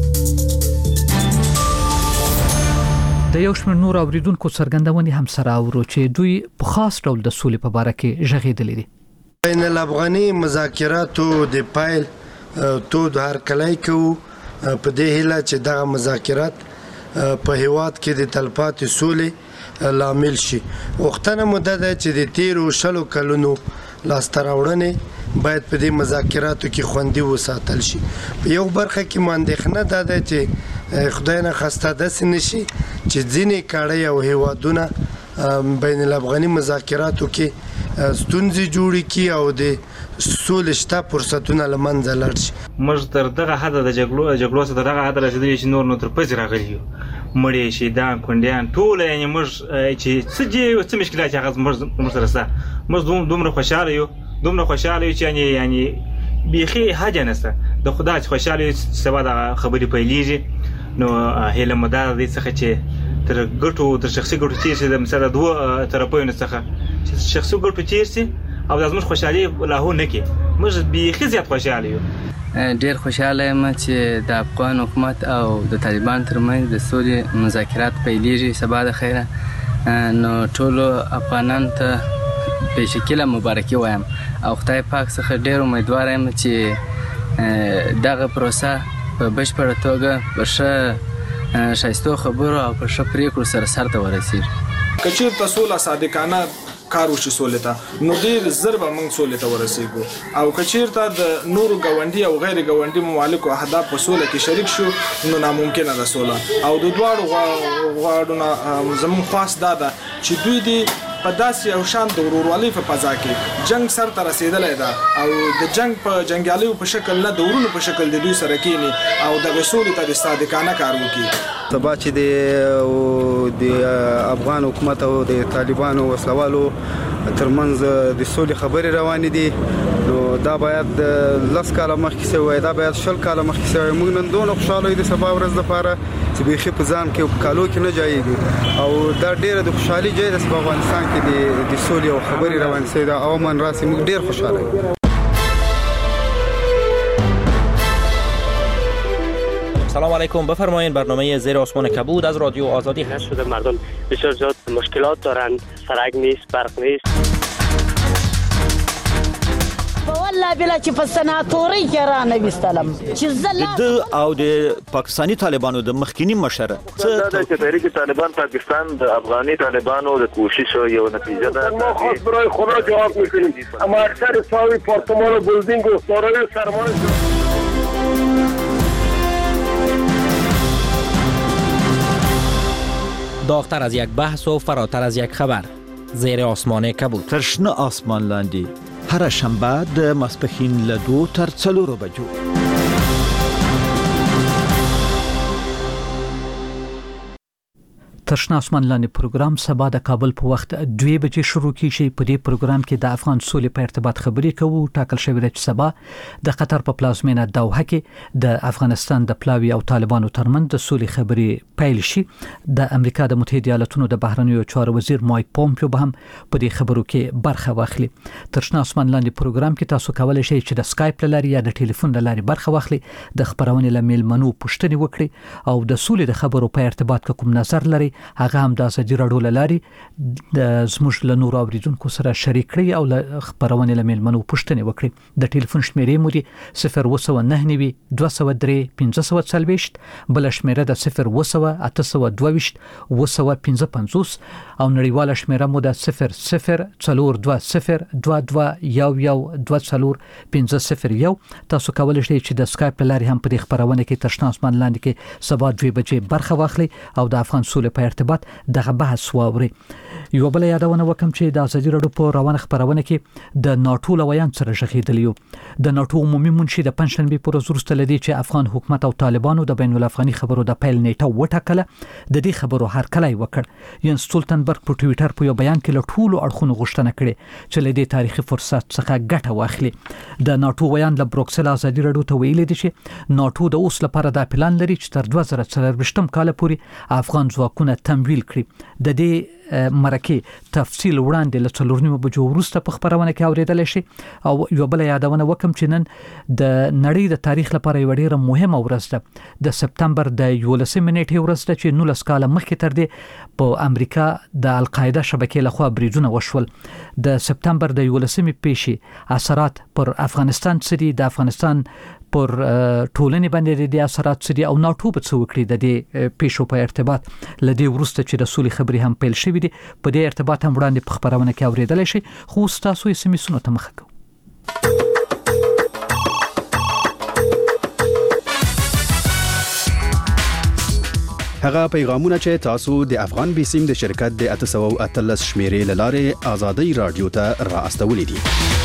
د یو شمېر نور اوریدونکو څرګندونې هم سره اورو چې دوی په خاص ډول د سولې په باره کې ژغېدلي دي. بین الافغاني مذاکراتو د پایل تود هرکلی کوو په دې هیله چې دغه مذاکرات په هیواد کې د تلپاتې سولې لامل شي. وختونه موده ده چې د تیرو شلو کلونو لاسته راوړنې باید په دې مذاکراتو کې خوندي وساتل شي. په یو برخه کې مو اندېښنه دا ده چې خدای نه خواسته داسې نه شي چې ځینې کاڼي او هیوادونه بین الافغاني مذاکراتو کې ستونزې جوړې کړي او د سولې شته فرصتونه له منځه لاړ شي. موږ تر دغه حده د جګړو جګړو څخه تر دغه حده رسېدلي چې نور نو تر پزې راغلي یو مړی شهیدان کونډیان ټول یعنې موږ چې څه دي څه مشکلات چې هغه موږ سره شته موږ دومره خوشحاله یو دومره خوشحاله یو چې یعنې یعنې بیخي حاجه نشته د خدای چې خوشحاله یو چې سبا دغه خبرې پیلېږي. نو هیله مو دا دې څخه چې تر ګټو تر شخصي ګټو تېر شي د مثلا دوه طرفونو څخه چې شخصي ګټو تېر شي او دا زموږ خوشحالي لاهو نه کړي. موږ بیخي زیات خوشحاله یو. ډېر خوشحاله یم چې د افغان حکومت او د طالبان ترمنځ د سولې مذاکرات پیلېږي سبا د خیره. نو ټولو افغانانو ته بېشکله مبارکي وایم او خدای پاک څخه ډېر امیدواره یم چې دغه پروسه په بشپړه توګه په ښه ښایستو خبرو او په ښه پرېکړو سره سر ته ورسېږي. که چېرته سوله صادقانه کار وشي سولې ته نو ډېر زر به موږ سولې ته ورسېږو او که چېرته د نورو ګاونډي او غیر ګاونډي ممالکو اهداف په سوله کې شریک شو نو ناممکنه ده سوله. او د دواړو غواړو نه زموږ خواست دا ده چې دوی دې په داسې او شان د ورورولۍ په فضا کې جنگ سر ته رسېدلی ده او د جنگ په جنګیالیو په شکل نه د ورونو په شکل د دوی سره کېني او دغه سولې ته د صادقانه کار وکړي. سبا چې د د افغان حکومت او د طالبانو وسلوالو ترمنځ د سولې خبرې روانې دي نو دا باید لس کاله مخکې شوی وای دا باید شل کاله مخکې شوی. موږ نن دونه خوشحاله یو د سبا ورځ دپاره چې بیخي په ځان کې په کالو کې نه جایېږي او دا ډېره د خوشحالي ځای ده چې په افغانستان کې د سولې او خبرې روانې شوې ده او امن راسي موږ ډېر خوشحاله یو. سلام علیکم. بفرمایید برنامه زیر آسمان کبود از رادیو آزادی هست. شده مردم بسیار زیاد مشکلات دارند سرک نیست برق نیست. والله بلا چې په سناتوري کې را نه وستلم چې زله د او د پاکستانی طالبانو د مخکینی مشره څه د تحریک طالبان پاکستان د افغاني طالبانو د کوشش یو نتیجه ده. ما خاص برای خدا جواب میکنیم اما اکثر ساوی پارتمان و بلدینگ و دارای سرمایه داغتر از یک بحث و فراتر از یک خبر زیر آسمان کبود. ترشنه آسمان لاندی هر شنبه د ماسپښین له دوه تر څلورو بجو. تشنا اسمان لاندې پروګرام سبا د کابل په وخت دوه بجې شروع کیږي. په دې پروګرام کې د افغان سولې په ارتباط خبرې کوو. ټاکل شوی دی چې سبا د قطر په پلازمینه دوحه کې د افغانستان د پلاوی او طالبانو ترمنځ د سولې خبرې پیل شي. د امریکا د متحده ایالاتونو د بهرنیو چارو وزیر مایک پومپیو به هم په دې خبرو کې برخه واخلي. تشنا اسمان لاندې پروګرام کې تاسو کولای شئ چې د اسکایپ لاري یا د ټلیفون لاري برخه واخلي، د خبرونې لمیل منو پوښتنه وکړي او د سولې د خبرو په ارتباط کوم نظر لري هغه هم د ازادي راډیو لاري د زموږ له نورو اوریدونکو سره شریک کړئ او له خبرونې لمیل منو پوښتنه وکړئ. د ټلیفون شمیرې مو دي صفر اوه نه نوي دوه سوه درې پنځه سوه څلوېښت، بل شمیره د صفر اوه اته سوه دوه ویشت اوه سوه پنځه پنځوس او نړیواله شمیره مو د صفر صفر څلور دوه صفر دوه دوه یو یو دوه څلور پنځه صفر یو. تاسو کولای شئ چې د اسکایپ لاري هم په دې خبرونه کې تشنا اسمان لاندې کې سبا دوه بجې برخه واخلي او د افغان سولې په ارتباط دغه بحث واوري. یو بل یادونه وکم چې د ازادي راډیو په روانه خبرونه کې د ناټو لویان سره شخېدلیو. د ناټو عمومي منشي د پنځشنبه پر ورځ وروسته لدی چې افغان حکومت او طالبانو د بین الافغاني خبرو د پیل نیټه وټاکله. د دې خبرو هرکلی وکړ. ینس سټولټنبرګ په ټوئیټر په یو بیان کې له ټولو اړخونو غوښتنه کړې چې له دې تاریخي فرصت څخه ګټه واخلي. د ناټو ویان له بروکسل ازادي راډیو ته ویلي دي چې ناټو د اوس لپاره د پلان لري چې تر دوه زره څلرویشتم کال پورې افغان ځواکونه تمویل کړي. د دې مرکه تفصیل وړاندې له څلور نیمو بجو وروسته په خبرونه کې اوریدل شي. او یو بل یادونه وکم چې نن د نړۍ د تاریخ لپاره یو ډیره مهمه ورځ ده. د سپتمبر د یولسمې نیټې ورځ ده چې نولس کاله مخکې تر دې په امریکا د القاعده شبکې لخوا بریدونه وشول. د سپتمبر د یولسمې پیښې اثرات پر افغانستان سری د افغانستان پر ټولنې باندې د اثرات سری او ناټو په څو کړی د دې پیښو په ارتباط لدی ورسته چې د سولې خبرې هم پیل شوې دي. په دې ارتباط هم وړاندې په خبرونه کې اوریدل شي. خو تاسو یې سمې ته مخه کو. هغه پیغامونه چې تاسو د افغان بیسیم د شرکت د اته سوه او اتلس شمیرې لاره آزادي رادیو ته را استولې دي.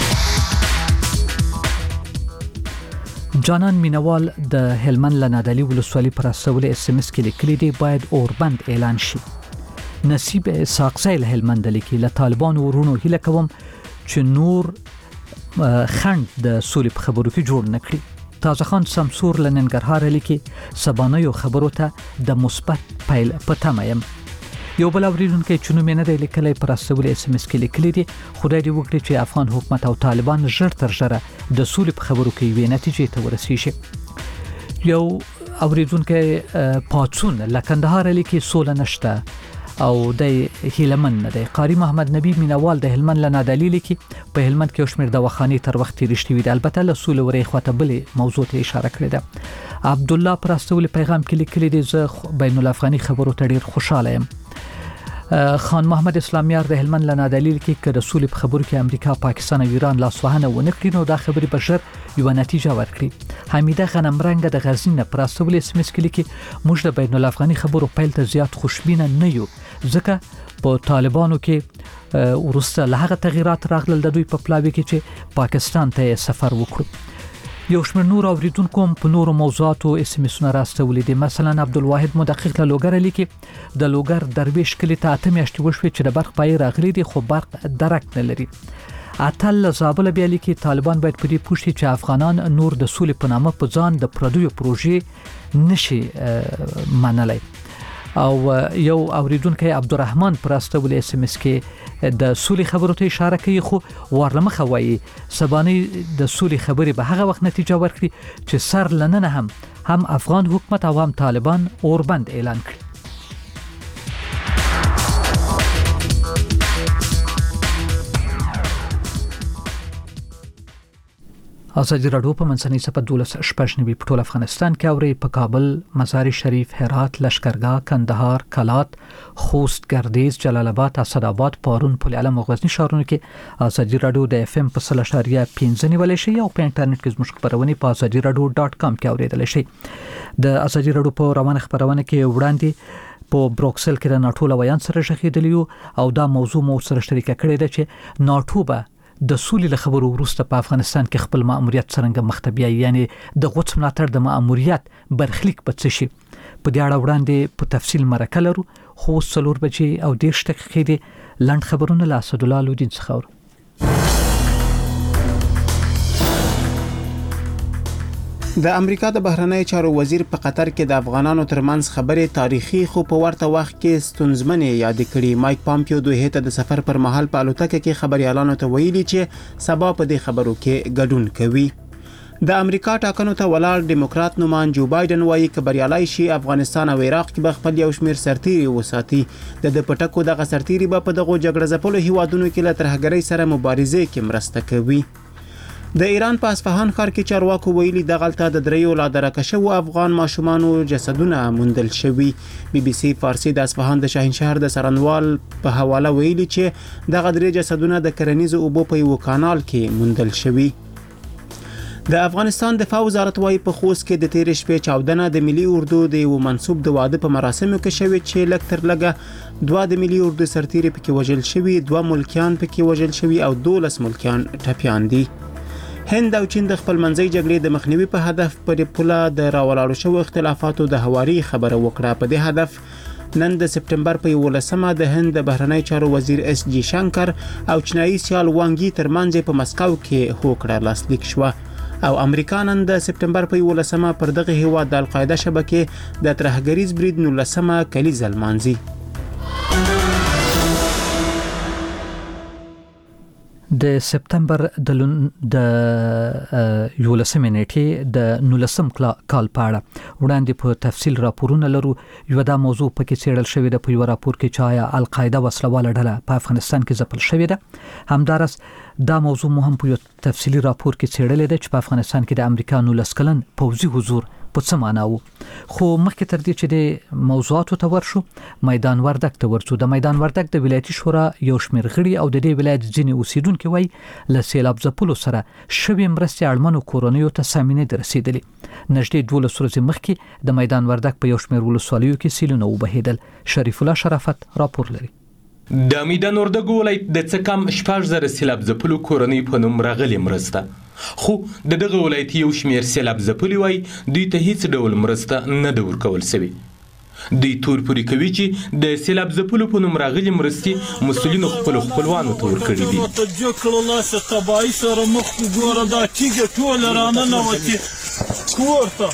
جانان مینوال د هلمند لنادلی ولسوالۍ پر استول اس ام اس کې لیکلي دی باید اوربند اعلان شي. نصیب ساقزی له هلمند لیکي له طالبان ورونو هیله کوم چې نور خند د سولې په خبرو کې جوړ نکړي. تازه خان سمسور لننګرهار لیکي سبانیو خبرو ته د مثبت پیل په تمه یم. یو بل اوریدونکو چې نو مینه د لیکلای پر استول اس ام اس کې لیکلي دي خدای دې وکړي چې افغان حکومت او طالبان ژر تر ژره د سولې په خبرو کې یوې نتیجې ته ورسیږي. یو اوریدونکو پاتون لکندهار لیکي سوله نشته او د هلمند نه دی. قاری محمد نبی مینوال د هلمند لنادلی لیکي په هلمند کې شمیر د وخانی تر وخت رښتوي دی. البته له سولې ورې خواته بلې موضوع ته اشاره کړې ده. عبد الله پر استول پیغام کې لیکلي دی زه بین الافغاني خبرو ته ډیر خوشاله یم. خان محمد اسلامیار د هلمند لنادلی کې که د سولې په خبرو کې امریکا، پاکستان او ایران لاسوهنه ونه کړي نو دا خبرې به ژر یوه نتیجه ورکړي. حمیده غنمرنګ د غزنین نه پر استول اس ام اس کې لیکي موږ د بین الافغاني خبرو پیل ته زیات خوشبینه نه یو ځکه په طالبانو کې ورسته له هغه تغیرات راغلل د دوی په پلاوي کې چې پاکستان ته سفر وکړو. یو شمېر نور اوریدونکو په نورو موضوعاتو اس ام اسونه راستولي دي. مثلا عبدالواحد مدقق له لوګر لیکي د لوګر درویش کلی ته اته میاشتې وشوې چې د برق پای راغلي دي خو برق درک نه لري. اتل زابل بیا لیکي طالبان باید په دې پوښتي چې افغانان نور د سولې په نامه په ځان د پردیو پروژې نشي منلای. او یو اوریدونکو عبدالرحمن پر استول اس ام اس کې د سولې خبرو ته اشاره کوي خو ورلمخه وایي سبانه د سولې خبرې به هغه وخت نتیجه ورکړي چې سر لننه هم هم افغان حکومت او هم طالبان اوربند اعلان کړي. ازادي راډیو په منځنۍ صفحه دولس شپږ نوي په ټول افغانستان کې اوري په کابل، مزار شریف، هرات، لشکرګاه، کندهار، کلات، خوست، ګردیز، جلال آباد، اسداباد، پارون، پل علم او غزنی ښارونو کې ازادي راډیو د اف ام په سل اشاریه پنځه نیولې شي او په انټرنیټ کې زموږ خبرونه په ازادي راډیو ډاټ کام کې اوریدل شي. د ازادي راډیو په روانه خبرونه کې وړاندې په بروکسل کې د ناټو لویان سره شخېدلی او دا موضوع مو سره شریک کړی دی چې ناټو به د سولې له خبرو وروسته په افغانستان کې خپل مأموریت څنګه مخته بیایي، یعنی د غوڅ ملاتړ د مأموریت برخلیک په څه شي. په دې اړه وړاندې په تفصیل مرکه لرو خو څلور بجې او دېرش دقیقې دي. لنډ خبرونه له اسدالله لودین څخه اورو. د امریکا د بهرنی چارو وزیر په قطر کې د افغانانو ترمنځ خبرې تاریخي خو په ورته وخت کې ستونزمنې یاد کړي. مایک پامپیو دوی ته د سفر پر مهال په الوتکه کې خبريالانو ته ویلي چې سبا په دې خبرو کې ګډون کوي. د امریکا ټاکنو ته ولاړ ډیموکرات نومان جو بایدن وایي چې بریالي شي افغانستان او عراق کې به خپل یو شمیر سرتیري وساتي. د د پټکو دغه سرتیري به په دغه جګړه ځپلو هیوادونو کې له ترهګرۍ سره مبارزه کې مرسته کوي. د ایران په اصفهان ښار کې چارواکو ویلي د غلطه د دریو لا درکه شو افغان ماشومانو جسدونه موندل شوي. بي بي سي فارسي د اصفهان د شاهین شهر د سرنوال په حواله ویلي چې دغه درې جسدونه د کرنیزو اوبو په یو کانال کې موندل شوي. د افغانستان دفاع وزارت وايي په خوست کې د تیر شپې چاودنه د ملي اردو د یو منسوب د واده په مراسمو کې شوې چې لږ تر لږه دوه د ملي اردو سرتیري پکې وژل شوي، دوه ملکیان پکې وژل شوي او دولس ملکیان ټپیان دي. هند او چین د خپل منځي جګړې د مخنیوي په هدف پر پوله د راولاړو شو اختلافاتو د هواري خبره وکړه. په دې هدف نن د سپټمبر په یولسمه د هند د بهرنی چارو وزیر اس جی شنکر او چینایي سیال وانګي ترمنځ په مسکو کې هوکړه لاسلیک شوه او امریکا نن د سپټمبر په یولسمه پر دغه هیواد د القاعده شبکې د ترهګریز برید نولسمه کلیزه لمانځي. د سپتمبر د د یولسمې نیټې د نولسم کال په اړه وړاندې په تفصیل راپورونه لرو. یو دا موضوع پکې څېړل شوې ده په یو راپور کې چې آیا القاعده وسلواله ډله په افغانستان کې ځپل شوې ده. همدارس دا موضوع مهم په یو تفصیلي راپور کې څېړل ده چې په افغانستان کې د امریکا نولس کلن پوځي حضور په څه معنا و. خو مخکې تر دې چې د موضوعاتو ته ورشو میدان وردک ته ورسو. د میدان وردک د ولایتي شورا یو شمېر غړي او د دې ولایت ځینې اوسیدونکو وایي له سیلاب ځپلو سره شوې مرستې اړمنو کورنیو ته سامینې دررسېدلې. نږدې دولس ورځې مخکې د میدان وردک په یو شمېر ولسوالیو کې سیلونه وبهېدل. شریف الله شرافت راپور لري. د میدان وردګ ولایت د څه کم شپږ زره سیلاب ځپلو کورنۍ په نوم راغلې مرسته، خو د دغه ولایت یو شمېر سیلاب ځپلي وایي دوی ته هیڅ ډول مرسته نه ده ورکول شوې. دوی تور پورې کوي چې د سیلاب ځپلو په نوم راغلي مرستې مسؤلینو خپلو خپلوانو ته ورکړي دي. تباهي سره مخ ګوره دا تیږه ټوله راننوتې کور ته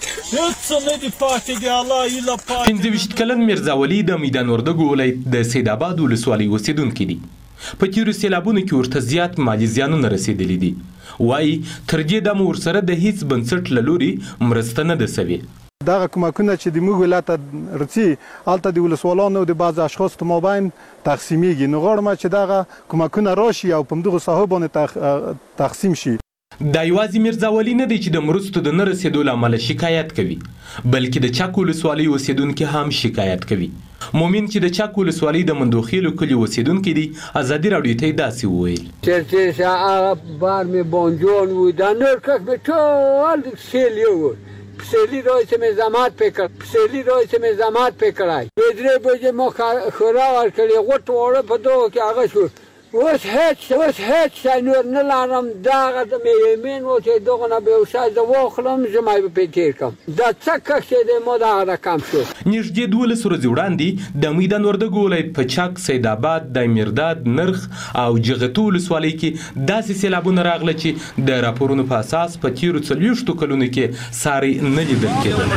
پنځه ویشت کلن میرزا ولی د میدان وردګ ولایت د سید آباد ولسوالۍ اوسیدونکی دي. په تیرو سیلابونو کې ورته زیات مالي زیانونه رسېدلي دي. وایي تر دې دمه ورسره د هیڅ بنسټ له لوري مرسته نه ده سوې. دغه کومکونه چې د موږ ولایت رسي هلته د ولسوالانو د بعض اشخاص په مابین تقسیمیږي. نو غواړم چې دغه کومکونه راشي او په همدغو ساحو باندې تقسیم شي. دا یوازې میرزا ولی نه دی چې د مرستو د نه رسېدو له امله شکایت کوي، بلکې د چک ولسوالۍ اوسیدونکي هم شکایت کوي. مومن چې د چک ولسوالۍ د مندوخیلو کلي اوسیدونکی دی ازادي راډیو ته داسې وویل چې هغه بار مې بانجان و دا نور کس مې ټول سیلی و پسیلی رایس مې زحمت پکړ پسیلی رایس مې زحمت پکړای درې بجې ما خورا ورکړې غوټ وړه په دوه کې هغه شو. اوس هیڅ اوس هیڅ شی نور نه لرم. دغه د مې یمین و چې دغه نه به یو شی زه واخلم زما به پې تېر کړم. دا څه کښې دی ما دغه رقم شو. نږدې دولس ورځې وړاندې د میدان وردګ ولایت په چک، سید آباد، دایمیرداد، نرخ او جغتو ولسوالۍ کې داسې سیلابونه راغله چې د راپورونو په اساس په تېرو څلوېښتو کلونو کې ساری نه لیدل کېدل.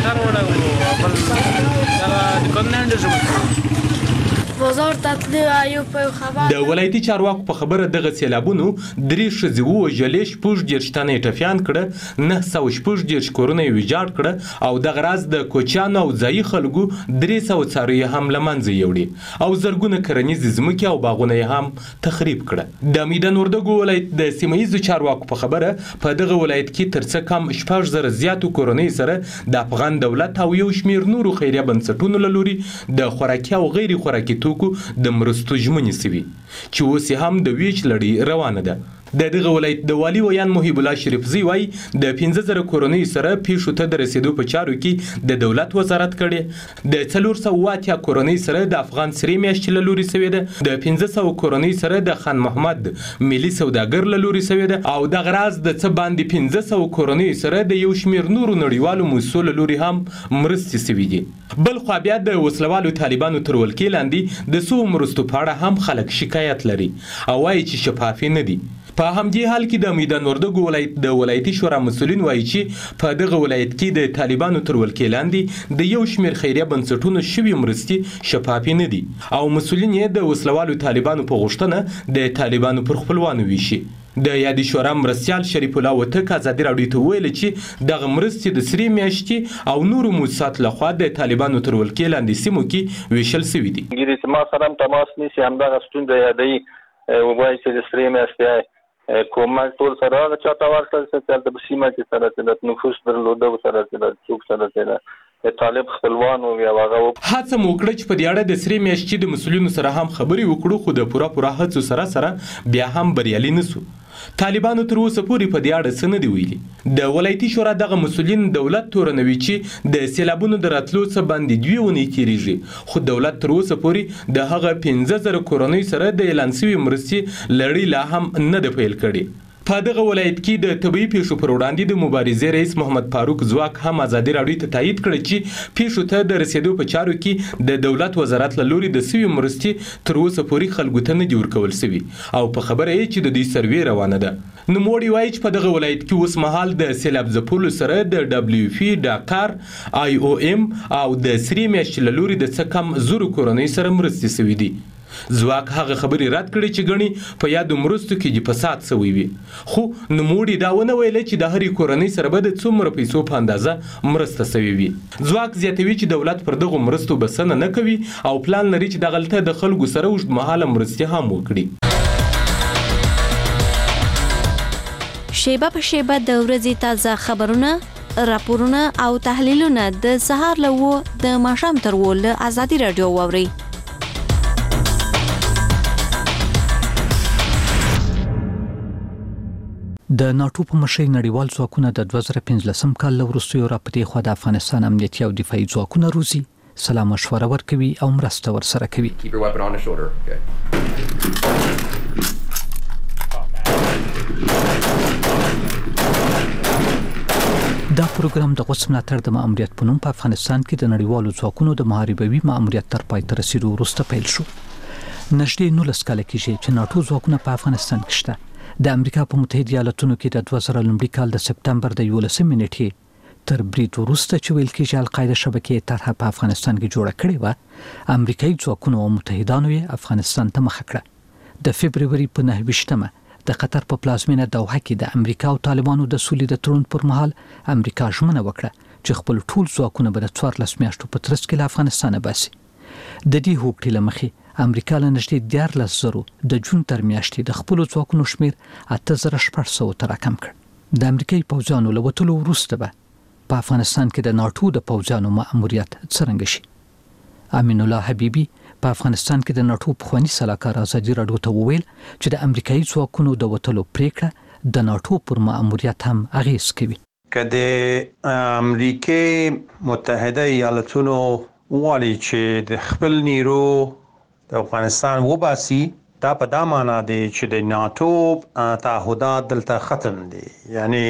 د ولایتي چارواکو په خبره دغه سیلابونو درې ښځې ووژلې، شپږ دېرش تنه یې ټپیان کړه، نه سوه شپږ دېرش کورونه یې ویجاړ کړه او دغه راز د کوچیانو او ځایي خلکو درې سوه څاروي هم له منځه یوړې او زرګونه کرنیزې ځمکې او باغونه یې هم تخریب کړه. د میدان وردګ ولایت د سیمه ییزو چارواکو په خبره په دغه ولایت کې تر څه کم شپږ زره زیاتو کورنۍ سره د افغان دولت او یو شمېر نورو خیریه بنسټونو له لوري د خوراکي او غیر خوراکي د مرستو ژمنې سوي چې اوس هم د ویچ لړۍ روانه ده. د دغه ولایت د والي ویان محیب الله شریفزی وایي د پنځه زره کورنۍ سره پیښو ته د رسیدو په چارو کې د دولت وزارت کړي د څلور سوه اتیا کورنۍ سره د افغان سرې میاشتې له لوري سوې ده د پنځه سوه کورنۍ سره د خان محمد ملي سوداګر له لوري سوې ده او دغه راز د څه باندې پنځه سوه کورنۍ سره د یو شمېر نورو نړیوالو مؤسسو له لوري هم مرستې سوي دي. بل خوا بیا د وسلوالو طالبانو تر ولکې لاندې د سوو مرستو په اړه هم خلک شکایت لري او وایي چې شفافې نه دي. په همدې حال کې د میدان وردګو ولایت د ولایتي شورا مسؤلین وایي چې په دغه ولایت کې د طالبانو تر ولکې لاندې د یو شمېر خیریه بنسټونو شوي مرستې شفافې نه دي او مسؤلین یې د وسلوالو طالبانو په غوښتنه د طالبانو پر خپلوانو ویشي. د یادې شورا مرستیال شریف الله وتک ازادي راډیو ته ویل چې دغه مرستې د سرې میاشتې او نورو موسساتو لخوا د طالبانو تر ولکې لاندې سیمو کې ویشل سوي دي. انګلیسي ما سره تماس نیسي همدغه ستونزه یادوي وایي چې د سرې میاشتې کومک ټول سره هغه چاته ورکړل چې د سیمه کې سره د نفوس درلوده سره د څوک سره د طالب خپلوان او هغه هڅه مو وکړه چې په دې اړه د سرې میاشتې د مسؤلینو سره هم خبرې وکړو خو د پوره پوره هڅو سره سره بیا هم بریالي نسو. طالبانو تر اوسه پورې په دې اړه څه نه دي ویلي. د ولایتي شورا دغه مسؤلین دولت تورنوي چې د سیلابونو د راتلو څخه باندې دوې اونۍ تیریږي خو دولت تر اوسه پورې د هغه پنځه زره کورنۍ سره د اعلان شوي مرستې لړۍ لا هم نه ده پیل کړې. په دغه ولایت کې د طبي پیښو پر وړاندې د مبارزې رئیس محمد فاروق ځواک هم ازادي راډیو ته تایید کړ چې پیښو ته د رسیدو په چارو کې د دولت وزارت له لوري د سوي مرستې تر اوسه پورې خلکو ته نه دي ورکول سوي او په خبره یې چې د دوی سروې روانه ده. نوموړي وایي چې په دغه ولایت کې اوس مهال د سیلاب ځپلو سره د دبلیو پی ډاکار آی او ام او د سرې میاشتې له لوري د څه کم زرو کورنۍ سره مرستې سوي دي. ځواک هغه خبرې رد کړې چې ګڼي په یادو مرستو کې د فساد سوی وي خو نوموړي دا ونه ویله چې د هرې کورنۍ سره به د څومره پیسو په اندازه مرسته سوي وي. ځواک زیاتوي چې دولت پر دغو مرستو بسنه نه کوي او پلان لري چې دغلته د خلکو سره اوږدمهاله مرستې هم وکړي. شیبه په شیبه د ورځې تازه خبرونه راپورونه او تحلیلونه د سهار له اوه د ماښام تر اوه له ازادي راډیو واورئ. د ناټو په مشرۍ نړیوال ځواکونه د دوه زره پنځلسم کال له وروستیو راپدې خوا د افغانستان امنیتي او دفاعي ځواکونه روزي سلا مشوره ورکوي او مرسته ورسره کوي. دا پروګرام د غوڅ ملاتړ د ماموریت په نوم په افغانستان کې د نړیوالو ځواکونو د محاربوي ماموریت تر پای ته رسیدو وروسته پیل شو. نږدې نولس کاله کېږي چې ناټو ځواکونه په افغانستان کې شته. د امریکا په متحده ایالاتونو کې د دوه زره لومړي کال د سپتمبر د یولسمې نیټې تر برید وروسته چې ویل کېږي القاعده شبکې طرحه په افغانستان کې جوړه کړې وه امریکایي ځواکونو او متحدانو یې افغانستان ته مخه کړه. د فبروري په نهه ویشتمه د قطر په پلازمینه دوحه کې د امریکا او طالبانو د سولې د تړون پر مهال امریکا ژمنه وکړه چې خپل ټول ځواکونه به د څوارلس میاشتو په ترڅ کې له افغانستانه باسي. د دې هوکړې له مخې امریکا له نږدې دیارلس زرو د جون تر میاشتې د خپلو ځواکونو شمېر اته زره شپږ سوه ته راکم کړ. د امریکایي پوځیانو له وتلو وروسته به په افغانستان کې د ناټو د پوځیانو مأموریت څرنګه شي. امین الله حبیبي په افغانستان کې د ناټو پخواني سلاکار ازادي راډیو ته وویل چې د امریکایي ځواکونو د وتلو پریکړه د ناټو پر مأموریت هم اغیز کوي. که د امریکای متحده ایالتونو وایي چې د خپل نیرو د افغانستان وباسي دا په دا معنا دی چې د ناټو تعهدات دلته ختم دي یعنی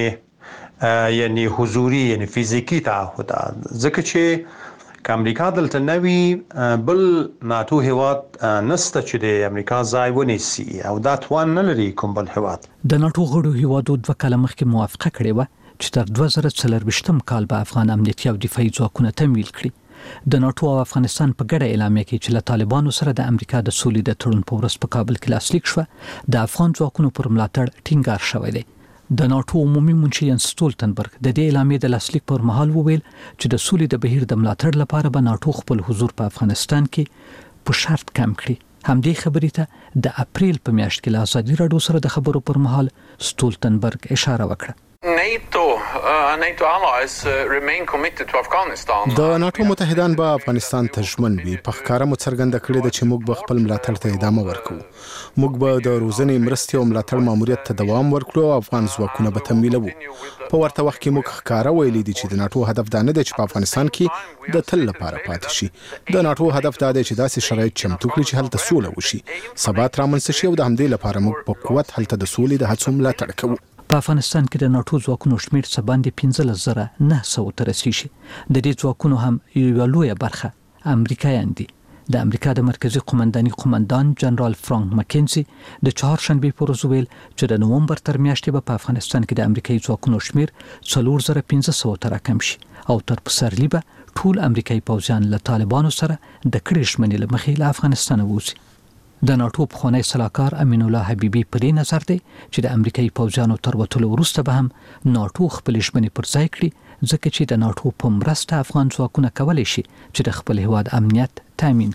یعنی حضوري یعنی فزیکی تعهدات ځکه چې که امریکا دلته نوي بل ناټو هیواد نسته چې د امریکا ځای ونیسي او دا توان نه لري کوم بل هیواد. د ناټو غړو هیوادو دوه کاله مخکې موافقه کړې وه چې تر دوه زره څلرویشتم کال به افغان امنیتي او دفاعي ځواکونه تمویل کړي. د ناټو او افغانستان په ګډه اعلامیه کې چې له طالبانو سره د امریکا د سولې د تړون په ورځ په کابل کې لاسلیک شوه د افغان ځواکونو پر ملاتړ ټینګار شوی دی. د ناټو عمومي منشي ینس سټولتنبرګ د دې اعلامیې د لاسلیک پر مهال وویل چې د سولې د بهیر د ملاتړ لپاره به ناټو خپل حضور په افغانستان کې په شرط کم کړي. همدې خبرې ته د اپریل په میاشت کې له ازادي راډیو سره د خبرو پر مهال سټولتنبرګ اشاره وکړه. NATO uh, NATO allies uh, remain committed to Afghanistan. د ناتو متحدان به افغانستان ته ژمن وي. په ښکاره مو څرګنده کړې ده چې موږ به خپل ملاتړ ته ادامه ورکوو. موږ به د روزنې مرستې او ملاتړ ماموریت ته دوام ورکړو او افغان ځواکونه به تمویلوو. په ورته وخت کې موږ ښکاره ویلي دي چې د ناتو هدف دا نه دی چې په افغانستان کې د تل لپاره پاتې شي. د ناتو هدف دا دی چې داسې شرایط چمتو کړي چې هلته سوله وشي، ثبات رامنځته شي او د همدې لپاره موږ په قوت هلته د سولې د هڅو ملاتړ کوو. په افغانستان کې د ناتو ځواکونو شمېر څه باندې پنځلس زره نه سوه ته رسیږي. د دې ځواکونو هم یوه لویه برخه امریکایان دي. د امریکا د مرکزی قومنداني قومندان جنرال فرانک مکینزي د چهارشنبې په ورځ ویل چې د نومبر تر میاشتې به په افغانستان کې د امریکایي ځواکونو شمېر څلور زره پنځه سوه ته راکم شي او تر پسرلي به ټول امریکایي پوځیان له طالبانو سره د کړې ژمنې له مخې له افغانستانه ووځي. د ناتو پخوانی سلاکار امین الله حبیبي په دې نظر دی چې د امریکایي پوځیانو تر وتلو وروسته به هم ناتو خپلې ژمنې پر ځای کړي، ځکه چې د ناتو په مرسته افغان ځواکونه کولی شي چې د خپل هیواد امنیت تامین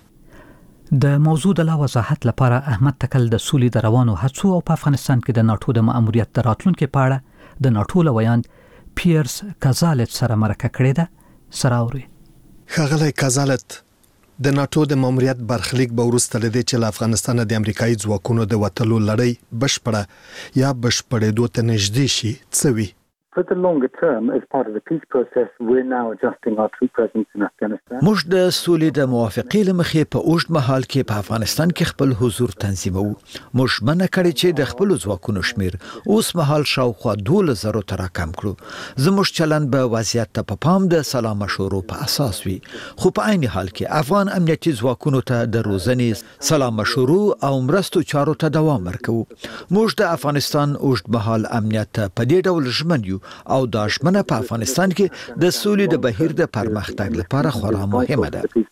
کړي. د موضوع د لا وضاحت لپاره احمد تکل د سولې د روانو هڅو او په افغانستان کې د ناتو د ماموریت د راتلونکي په اړه د ناتو لویاند پیرس کازالت سره مرکه کړې ده. سره اوري ښاغلی کازالت، د ناتو د ماموریت برخلیک به وروسته له دې چې له افغانستانه د امریکایي ځواکونو د وتلو لړۍ بشپړه یا بشپړېدو ته نږدې شي څه وي؟ For the longer term, as part of the peace process, we're now adjusting our troop presence in Afghanistan. موږ د سولې د موافقې لمخې په اوږد مهال کې په افغانستان کې خپل حضور تنظیموو. موږ منع کړی چې د خپل ځواکونو شمیر اوس مهال شاوخوا دولس زره ته راکم کړو. زموږ چلند به وضعیت ته په پام د سلا مشورو په اساس وي، خو په عین حال کې افغان امنیتي ځواکونو ته د روزنې، سلا مشورو او مرستو چارو ته دوام ورکوو. موږ د افغانستان اوږد مهال امنیت په دې ډول ژمن یو او دا ژمنه په افغانستان کې د سولې د بهیر د پرمختګ لپاره خورا مهمه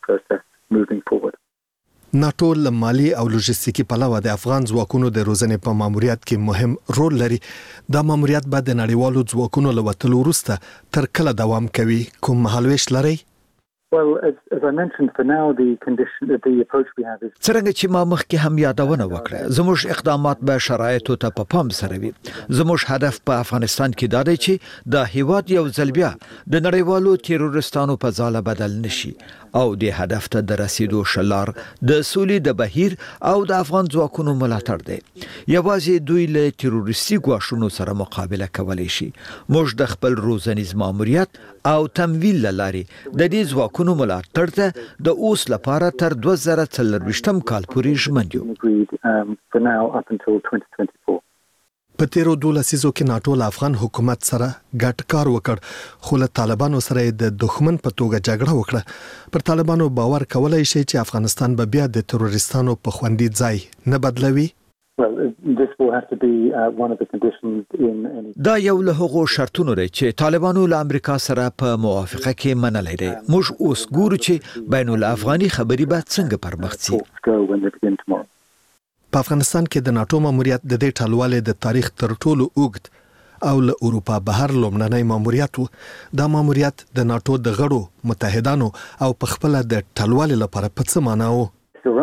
ده. ناتو له مالی او لوجستیکي پلوه د افغان ځواکونو د روزنې په ماموریت کې مهم رول لري. دا ماموریت به د نړیوالو ځواکونو له وتلو وروسته تر کله دوام کوي؟ کوم مهالویش لري؟ Well, as, as I mentioned, for now, the condition, the approach we have is... څرنګه چې ما مخکې هم یادونه وکړه، زموږ اقدامات به شرایطو ته په پام سره وي. زموږ هدف په افغانستان کې دا دی چې د هیواد یو ځل بیا د نړیوالو تیرورستانو په ځاله بدل نشي او د هدف ته د رسیدو شلار د سولې د بهیر او د افغان ځواکونو ملاتړ دی. یوازې دوی له تیرورستي ګواښونو سره مقابله کولی شي. موږ د خپل روزنیز ماموریت او تمویل لاري د دې ځواکونو نو ملاتړ ته د اوس لپاره تر دوه زره څلرویشتم کال پورې ژمن یو. په تیرو دوه لسیزو کې ناتو له افغان حکومت سره ګډ کار وکړ، خو له طالبانو سره د دښمن په توګه جګړه وکړه. پر طالبانو باور کولای شي چې افغانستان به بیا د تروریستانو په خوندي ځای نه بدلوي؟ Well, this will have to be uh, one of the conditions in any... دا یو له هغو شرطونو دی چې طالبانو له امریکا سره په موافقه کې منلای دی. موږ اوس ګورو چې بین الافغاني خبري به څنګه پرمخ ځي. په افغانستان کې د ناتو ماموریت د دې ټلوالې د تاریخ تر ټولو اوږد او له اروپا بهر لومړنی ماموریت و. دا ماموریت د ناتو د غړو متحدانو او په خپل د ټلوالې لپاره په څه معنا و؟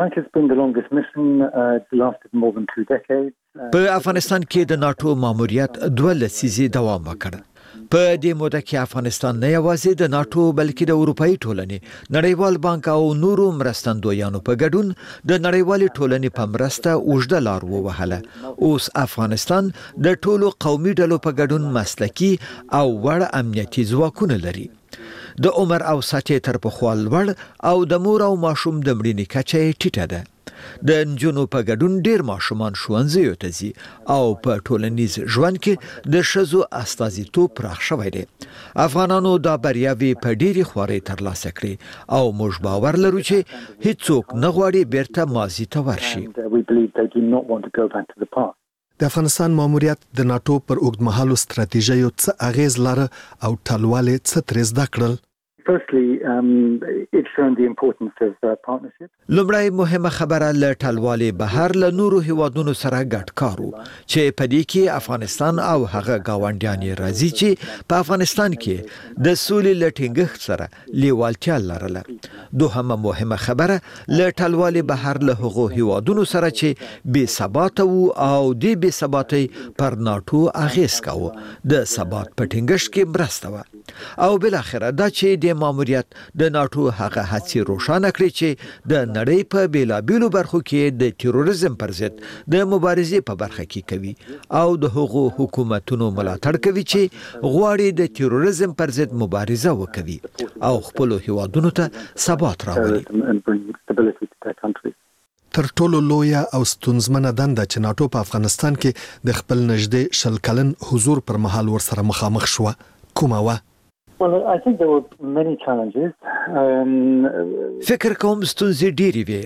په افغانستان کې د ناتو ماموریت دوه لسیزې دوام وکړ. په دې موده کې افغانستان نه یوازې د ناتو بلکې د اروپאי ټولنې، نړیوال بانک او نورو مرستندویانو په ګډون د نړیوالې ټولنې په مرسته اوږده لار ووهله. اوس افغانستان د ټولو قومي ډلو په ګډون مسلکي او وړ امنیتي ځواکونه لري. د عمر او سطحې تر پخوا لوړ او د مور او ماشوم د مړینې کچه یې ټیټه ده. د نجونو په ګډون ډیر ماشومان ښوونځیو ته ځي او په ټولنیز ژوند کې د ښځو استازیتوب پراخ شوی دی. افغانانو دا بریاوې په ډیرې خوارۍ ترلاسه کړې او موږ باور لرو چې هیڅوک نه غواړي بیرته ماضي ته ورشي. د افغانستان ماموریت د ناتو پر اوږدمهالو ستراتیژیو څه اغیز لاره او ټلوالې څه ترې زده کړل؟ Firstly, um, it's shown the importance of uh, partnership. لومړی مهمه خبره له ټلوالې بهر له نورو هیوادونو سره ګډ کار وو چې په دې کې افغانستان او هغه گاونډیان یې راځي چې په افغانستان کې د سولې له ټینګښت سره لیوالتیا لرله. دوهمه مهمه خبره له ټلوالې بهر له هغو هیوادونو سره چې بې ثباته وو او دې بې ثباتۍ پر ناټو اغیز کاوه د ثبات په ټینګښت کې مرسته وه. او بل اخره دا چې د ماموریت د ناټو هغه هڅې روښانه کړې چې د نړۍ په بیلابیلو برخو کې د تروریزم پر ضد د مبارزې په برخه کې کوي او د هغو حکومتونو ملاتړ کوي چې غواړي د تروریزم پر ضد مبارزه وکړي او خپل هیوادونو ته ثبات راولي. تر ټولو لویه او ستونزمنه دنده چې ناټو په افغانستان کې د خپل نږدې شل کلن حضور پر مهال ورسره مخامخ شوه کومه وه؟ Well, I think there were many challenges. Um, فکر کوم ستونزې ډېرې وې